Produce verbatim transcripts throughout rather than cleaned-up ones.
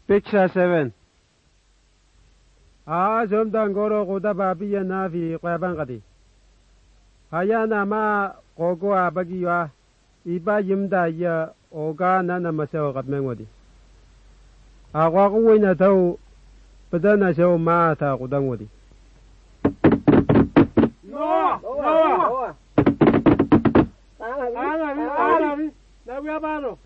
Picture seven. Ah, somdan goro kuda babiya na fi kwaban kadi. Hayana ma kogo abagiwa iba yimda ya oga na na masaw katmengwadi. Akwa kuwi na tau pada na siya ma ta kudangwadi. Noah! Noah! Alawi! Alawi! Nawiya bano?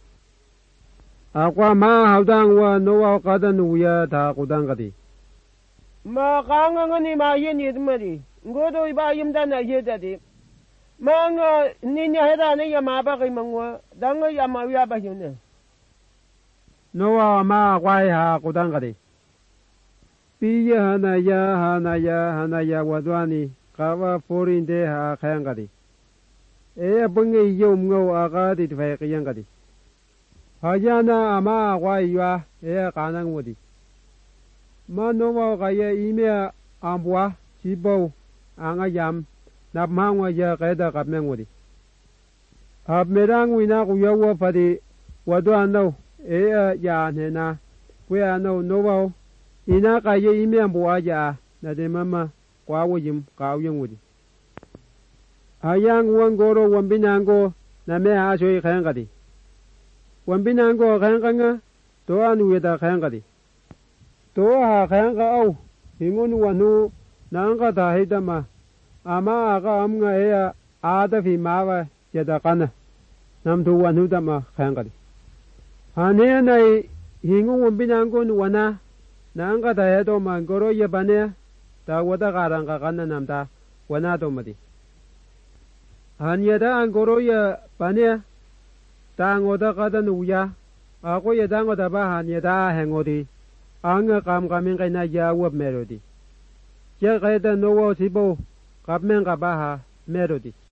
Akwa ma haudang wa Noah kada nuya ta kudang kadi. Ma kanga nga ni ma yen yed mari. Ngodo iba yimda na yedadi. Ma nga ninya heda na ya ma ba kay mangwa. Danga ya ma wiya ba yun. Noah ma kwai ha kudang kadi. Piya hana ya hana ya hana ya wadwani kawa forin de ha kayang kadi. E bungi yom ngaw akadi tfay kayang kadi. Hayana ama kwai ya e kanang wadi. Ma Noah kaya imea ambwa sibaw anga yam napmangwa ya kayda kapmeng wadi. Hab merang wina kuyawa padi wadwan naw e ya nena kuya naw Noah ina kaya imea ambwa ya na de mama kwa wajim kawyang wadi. Hayang wangoro wambinango na me ashoy kayang kadi. Wambinango kayang kanga to anu weda kayang kadi. To ha kayang ka au hingun wanu nangka tahidama ama aka amnga ea ada fi mawa jada kana namtu wanu dama kayang kadi. Hane nai hingun wambinango wana nangka tahido ma goro ya bane ta wada karang ka kana namta wana to madi. Hanya da angoro ya bane ta ngoda kada nuya ako ya da ngoda ba hanya da hengodi anga kam kamin kay na ya wab melody. Ya kaya da Noah sibo kapmen ka ba ha melody.